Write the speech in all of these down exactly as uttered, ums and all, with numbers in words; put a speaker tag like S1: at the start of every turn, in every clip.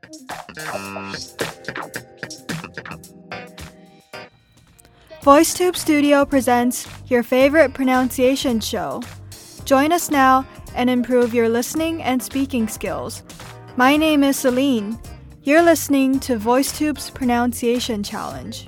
S1: VoiceTube Studio presents your favorite pronunciation show. Join us now and improve your listening and speaking skills. My name is Celine. You're listening to VoiceTube's Pronunciation Challenge.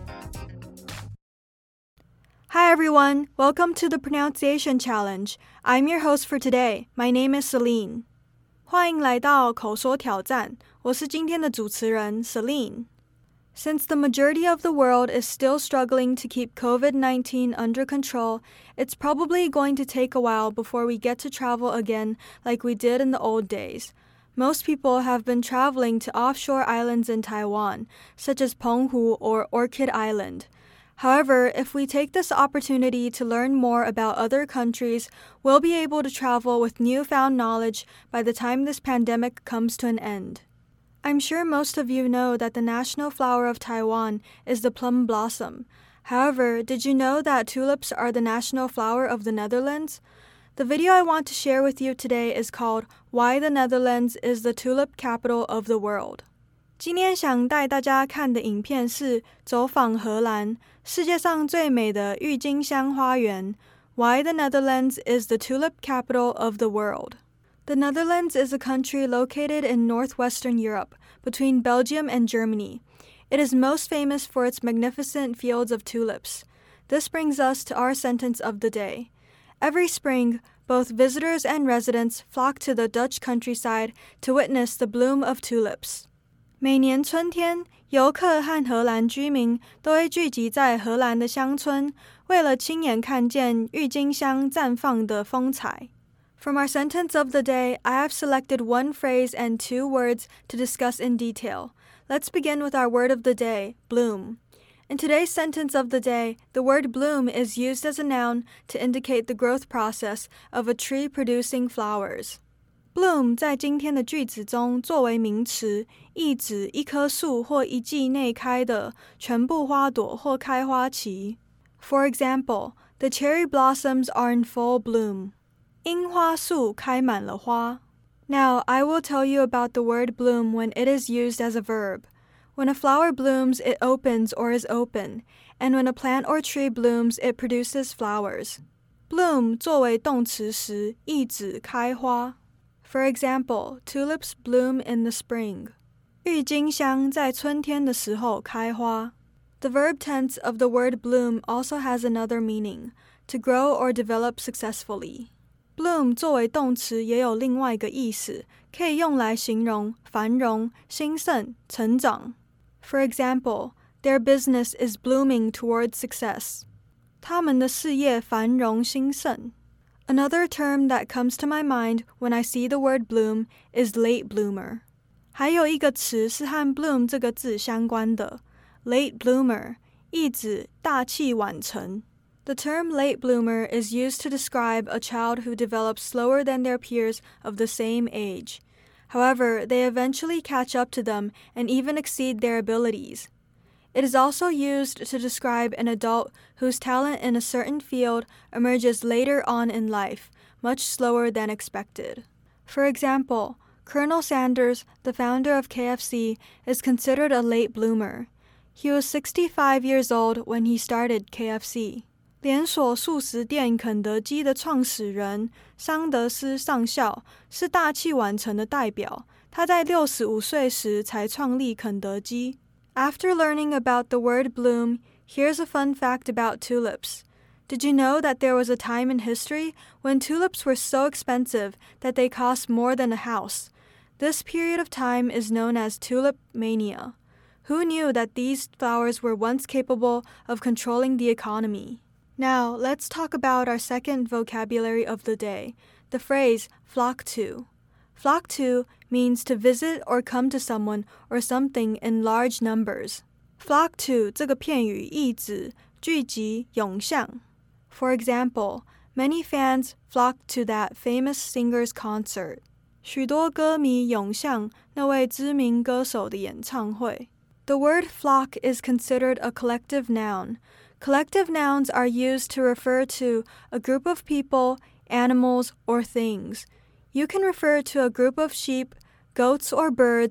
S1: Hi everyone, welcome to the Pronunciation Challenge. I'm your host for today. My name is Celine. 欢迎来到口说挑战，我是今天的主持人 Celine. Since the majority of the world is still struggling to keep covid nineteen under control, it's probably going to take a while before we get to travel again like we did in the old days. Most people have been traveling to offshore islands in Taiwan, such as Penghu or Orchid Island. However, if we take this opportunity to learn more about other countries, we'll be able to travel with newfound knowledge by the time this pandemic comes to an end. I'm sure most of you know that the national flower of Taiwan is the plum blossom. However, did you know that tulips are the national flower of the Netherlands? The video I want to share with you today is called Why the Netherlands is the Tulip Capital of the World. 今天想带大家看的影片是走访荷兰，世界上最美的郁金香花园 Why the Netherlands is the Tulip Capital of the World. The Netherlands is a country located in northwestern Europe, between Belgium and Germany. It is most famous for its magnificent fields of tulips. This brings us to our sentence of the day. Every spring, both visitors and residents flock to the Dutch countryside to witness the bloom of tulips. 每年春天，游客和荷兰居民都会聚集在荷兰的乡村，为了亲眼看见郁金香绽放的风采。From our sentence of the day, I have selected one phrase and two words to discuss in detail. Let's begin with our word of the day, bloom. In today's sentence of the day, the word bloom is used as a noun to indicate the growth process of a tree producing flowers. Bloom 在今天的句子中作为名词，意指一棵树或一季内开的全部花朵或开花期。For example, the cherry blossoms are in full bloom. 樱花树开满了花。Now, I will tell you about the word bloom when it is used as a verb. When a flower blooms, it opens or is open, and when a plant or tree blooms, it produces flowers. Bloom 作为动词时，意指开花。For example, tulips bloom in the spring. 郁金香在春天的时候开花。The verb tense of the word bloom also has another meaning, to grow or develop successfully. Bloom 作为动词也有另外一个意思，可以用来形容繁荣、兴盛、成长。For example, their business is blooming towards success. 他们的事业繁荣兴盛。Another term that comes to my mind when I see the word bloom is late bloomer. 还有一个词是和 bloom 这个字相关的 late bloomer, 意指大器晚成。The term late bloomer is used to describe a child who develops slower than their peers of the same age. However, they eventually catch up to them and even exceed their abilities. It is also used to describe an adult whose talent in a certain field emerges later on in life, much slower than expected. For example, Colonel Sanders, the founder of K F C, is considered a late bloomer. He was sixty-five years old when he started K F C. 连锁速食店肯德基的创始人桑德斯上校是大器晚成的代表，他在六十五岁时才创立肯德基。After learning about the word bloom, here's a fun fact about tulips. Did you know that there was a time in history when tulips were so expensive that they cost more than a house? This period of time is known as tulip mania. Who knew that these flowers were once capable of controlling the economy? Now, let's talk about our second vocabulary of the day, the phrase flock to. Flock to means to visit or come to someone or something in large numbers. Flock to 这个片语意指聚集、涌向。For example, many fans flocked to that famous singer's concert. 许多歌迷涌向那位知名歌手的演唱会。The word flock is considered a collective noun. Collective nouns are used to refer to a group of people, animals, or things. You can refer to a group of sheep, goats, or birds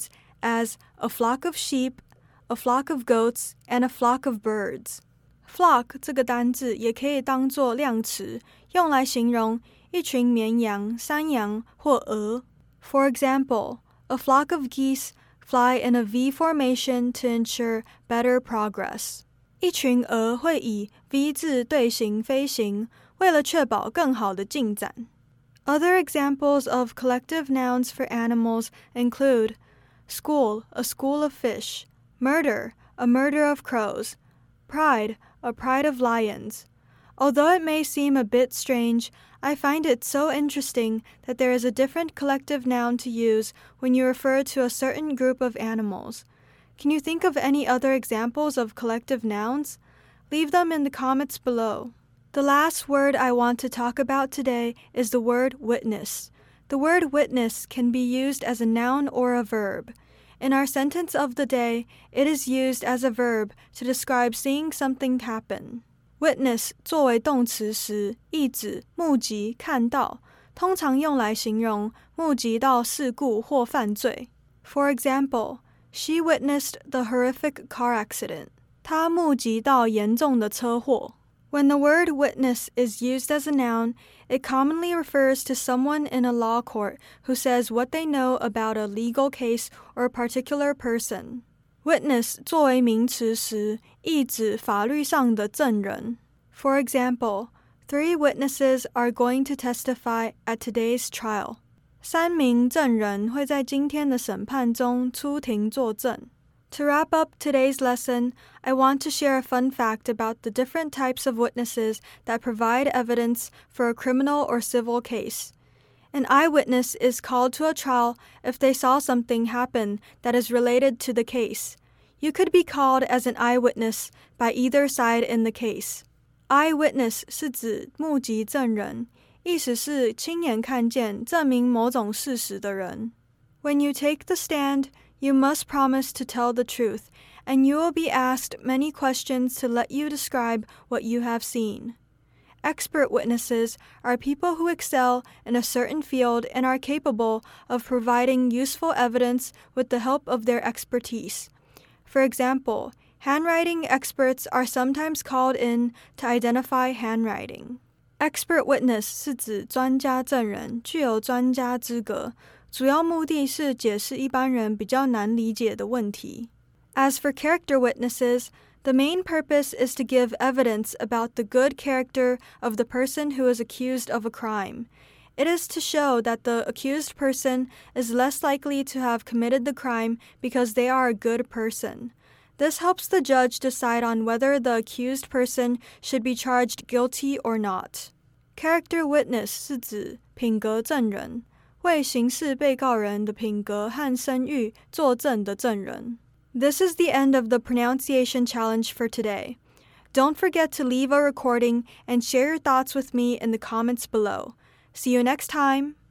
S1: as a flock of sheep, a flock of goats, and a flock of birds. Flock 这个单字也可以当作量词，用来形容一群绵羊、山羊或鹅。For example, a flock of geese fly in a V formation to ensure better progress. 一群鹅会以 V 字队形飞行，为了确保更好的进展。Other examples of collective nouns for animals include school, a school of fish, murder, a murder of crows, pride, a pride of lions. Although it may seem a bit strange, I find it so interesting that there is a different collective noun to use when you refer to a certain group of animals. Can you think of any other examples of collective nouns? Leave them in the comments below. The last word I want to talk about today is the word witness. The word witness can be used as a noun or a verb. In our sentence of the day, it is used as a verb to describe seeing something happen. Witness 作为动词时，意指目击、看到，通常用来形容目击到事故或犯罪。For example, she witnessed the horrific car accident. 她目击到严重的车祸。When the word witness is used as a noun, it commonly refers to someone in a law court who says what they know about a legal case or a particular person. Witness 作为名词时，意指法律上的证人。For example, three witnesses are going to testify at today's trial. 三名证人会在今天的审判中出庭作证。To wrap up today's lesson, I want to share a fun fact about the different types of witnesses that provide evidence for a criminal or civil case. An eyewitness is called to a trial if they saw something happen that is related to the case. You could be called as an eyewitness by either side in the case. Eyewitness 是指目击证人，意思是亲眼看见证明某种事实的人。When you take the stand, you must promise to tell the truth, and you will be asked many questions to let you describe what you have seen. Expert witnesses are people who excel in a certain field and are capable of providing useful evidence with the help of their expertise. For example, handwriting experts are sometimes called in to identify handwriting. Expert witness 是指专家证人，具有专家资格，主要目的是解释一般人比较难理解的问题。As for character witnesses, the main purpose is to give evidence about the good character of the person who is accused of a crime. It is to show that the accused person is less likely to have committed the crime because they are a good person. This helps the judge decide on whether the accused person should be charged guilty or not. Character witness 是指品格证人，为刑事被告人的品格和声誉作证的证人。This is the end of the pronunciation challenge for today. Don't forget to leave a recording and share your thoughts with me in the comments below. See you next time!